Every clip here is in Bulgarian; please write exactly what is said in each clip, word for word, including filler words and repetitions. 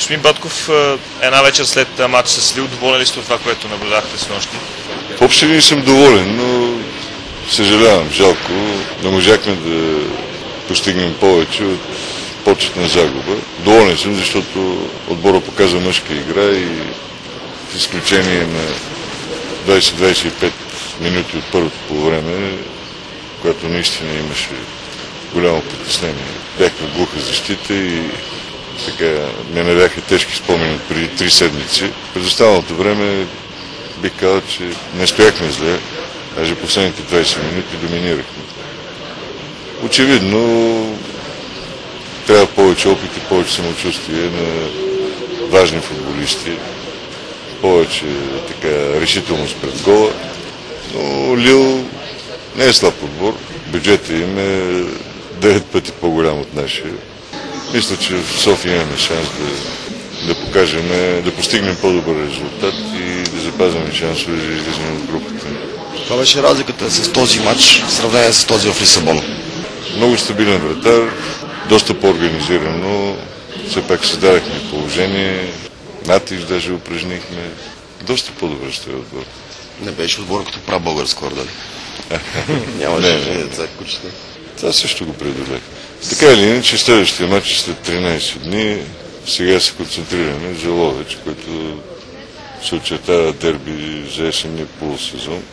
Господин Батков, една вечер след матч с Лил, доволен ли сте от това, което наблюдахте с нощи? В общи линии съм доволен, но съжалявам, жалко. Не можахме да постигнем повече от почетна загуба. Доволен съм, защото отбора показа мъжка игра и с изключение на двайсет до двайсет и пет минути от първото полувреме, което наистина имаше голямо притеснение. Бяхме в глуха защита и така ме навяха тежки спомени преди три седмици. През останалото време бих казал, че не стояхме зле, даже последните двайсет минути доминирахме. Очевидно трябва повече опит и повече самочувствие на важни футболисти, повече така решителност пред гола, но Лил не е слаб отбор, бюджетът им е девет пъти по-голям от нашия. Мисля, че в София имаме шанс да, да покажем, да постигнем по-добър резултат и да запазим шансове за излизане от групата. Това беше разликата с този матч в сравнение с този в Лисабон. Много стабилен вратар, доста по-организиран, но все пак създадахме положение, натиск даже упражнихме. Доста по-добре стои отбор. Не беше отбор като прав българско, дали? Нямаше деца, кучета. Това също го преодолях. Така или иначе, следващия матч след тринайсет дни, сега се концентрираме за Ловеч, който се очертава дерби за есенния полусезон.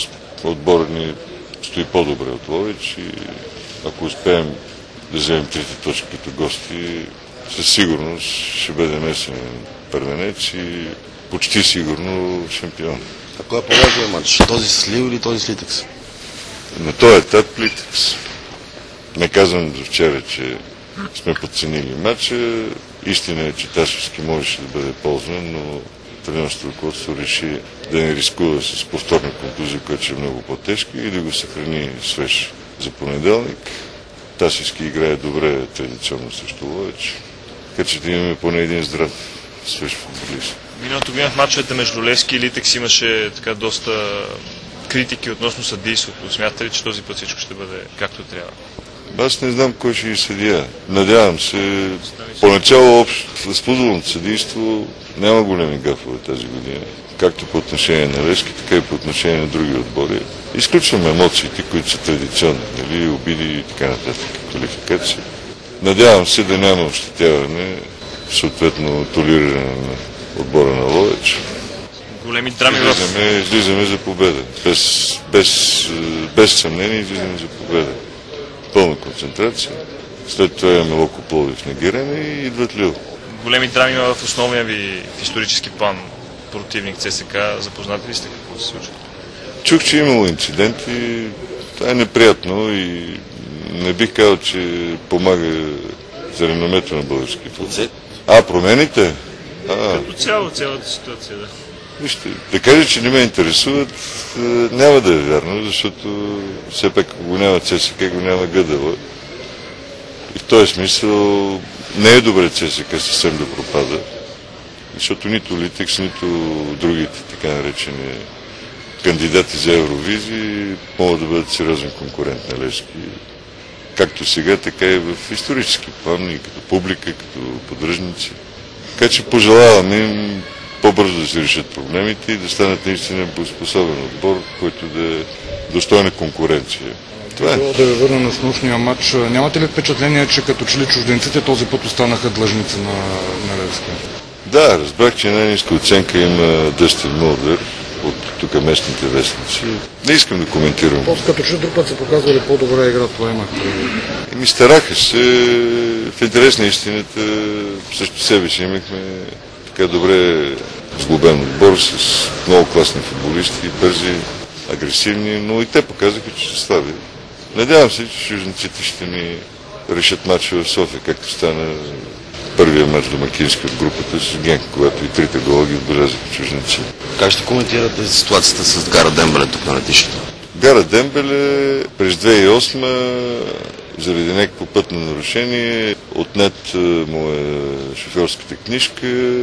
Отборът ни стои по-добре от Ловеч и ако успеем да вземем трите точки като гости, със сигурност ще бъдем есенен първенец и почти сигурно шампион. А кой е по-важният матч? Този с Лил или този с Литекс? На този етап Литекс. Не казвам до вчера, че сме подценили матча. Истина е, че Ташевски можеше да бъде ползван, но тренерското ръководство реши да не рискува с повторна контузия, която е много по-тежка и да го съхрани свеж за понеделник. Ташевски играе добре традиционно срещу Ловеч, така че да имаме поне един здрав свеж футболист. Миналото година в мачовете между Левски и Литекс имаше така доста критики относно съдийството. Смятате ли, че този път всичко ще бъде както трябва? Аз не знам кой ще ги съдия. Надявам се. Поначало общо с футболното съдийство няма големи гафове тази година. Както по отношение на Левски, така и по отношение на други отбори. Изключваме емоциите, които са традиционни, нали, обиди и така нататък, квалификации. Надявам се да няма ощетяване, съответно толериране на отбора на Ловеч. Големи драми излизаме, излизаме за победа. Без, без, без съмнение излизаме за победа. Пълна концентрация. След това имаме Локо Пловдив на Герене и идват Лил. Големи драми има в основния ви в исторически план противник ЦСКА. Запознати ли сте какво се случва? Чух, че е имало инциденти. Това е неприятно и не бих казал, че помага за реномето на български футбол. А, промените? А. Като цяло, цялата ситуация, да. Вижте, да кажа, че не ме интересуват, няма да е вярно, защото все пак го няма ЦСКА, го няма Гъдела. И в този смисъл не е добре ЦСКА съвсем да пропада, защото нито Литекс, нито другите така наречени кандидати за Евровизии могат да бъдат сериозен конкурент на Левски. Както сега, така и в исторически план, и като публика, като поддръжници. Така че пожелаваме им по-бързо да се решат проблемите и да станат наистина боеспособен отбор, който да е достойна конкуренция. Това е. Да ви върна на снощния матч. Нямате ли впечатление, че като че ли чужденците този път останаха длъжници на, на Левски? Да, разбрах, че най-ниска оценка има Дъстин Мулдър от тук местните вестници. Не искам да коментирам. Просто като че друг път се показвали по-добра игра, това имах. Еми стараха се. В интерес на истината също себе си имахме така добре сглобен отбор с много класни футболисти, бързи, агресивни, но и те показаха, че са слаби. Надявам се, че чужденците ще ни решат матча в София, както стана първия матч домакински от групата с Генк, когато и трите гола ги отбелязаха чужденци. Как ще коментирате ситуацията с Гара Дембеле тук на летището? Гара Дембеле през две хиляди и осма заради някакво пътно нарушение отнет му е шофьорската книжка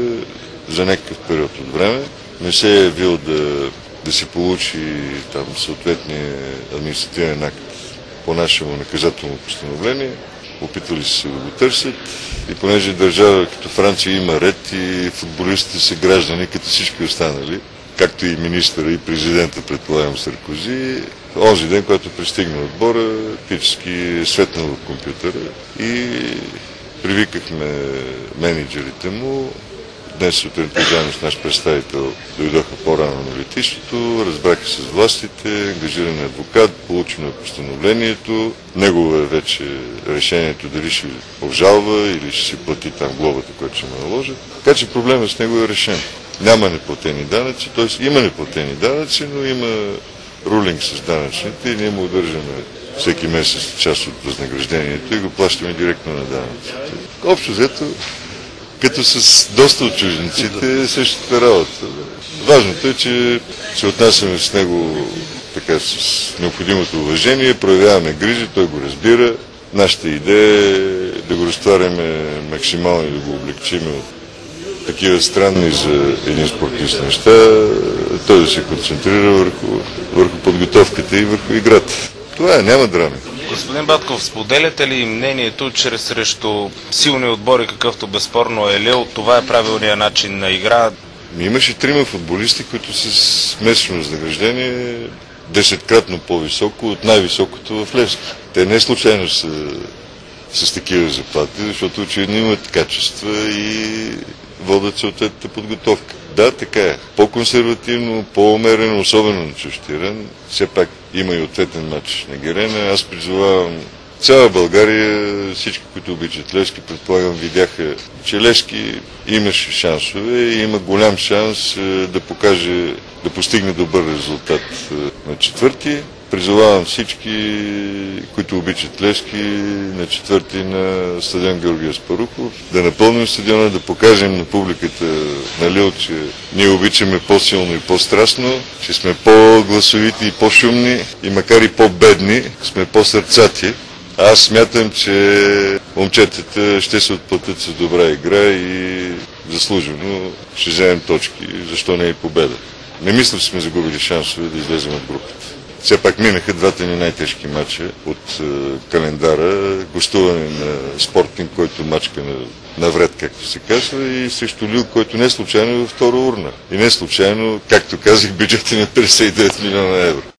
за някакъв период от време. Не се е явил да, да си получи там съответния административен акт по нашему наказателно постановление. опитвали се да го търсят. И понеже държава като Франция има ред и футболистите са граждани като всички останали, както и министъра и президента, предполагам, Саркози, онзи ден, когато пристигна отбора, фактически светнал от компютъра и привикахме менеджерите му. Днес сутринта заедно с наш представител дойдоха по-рано на летището, разбраха с властите, ангажиран адвокат, получено е постановлението. Негово е вече решението дали ще обжалва или ще си плати там глобата, която ще му наложат. Така че проблемът с него е решен. Няма неплатени данъци, т.е. има неплатени данъци, но има рулинг с данъчните и ние му удържаме всеки месец част от възнаграждението и го плащаме директно на данъците. Общо взето, като с доста от чужденците е същата работа. Важното е, че се отнасяме с него така с необходимото уважение, проявяваме грижа, той го разбира. Нашата идея е да го разтваряме максимално и да го облегчим от такива странни за един спортист неща, той да се концентрира върху, върху подготовката и върху играта. Това е, няма драми. Господин Батков, споделяте ли мнението, че срещу силни отбори, какъвто безспорно е Лил, това е правилният начин на игра? Имаше трима футболисти, които с месечно възнаграждение десеткратно по-високо от най-високото в Левски. Те не случайно са с такива заплати, защото очевидно имат качества и водят съответната подготовка. Да, така е. По-консервативно, по-умерено, особено на Чущирен. Все пак има и ответен матч на Герена. Аз призовавам цяла България, всички, които обичат Левски, предполагам, видяха, че Левски имаше шансове и има голям шанс да покаже, да постигне добър резултат на четвърти. Призовавам всички, които обичат Левски, на четвърти на стадион Георги Аспарухов, да напълним стадиона, да покажем на публиката на Лил, че ние обичаме по-силно и по-страстно, че сме по-гласовити и по-шумни и макар и по-бедни, сме по-сърцати. Аз смятам, че момчетата ще се отплатят с добра игра и заслужено ще вземем точки, защо не и победа. Не мисля, че сме загубили шансове да излезем от групата. Все пак минаха двата ни най-тежки матча от е, календара, гостуване на Спортинг, който мачка на, навред, както се казва, и срещу Лил, който не случайно е във втора урна. И не случайно, както казах, бюджетът на петдесет и девет милиона евро.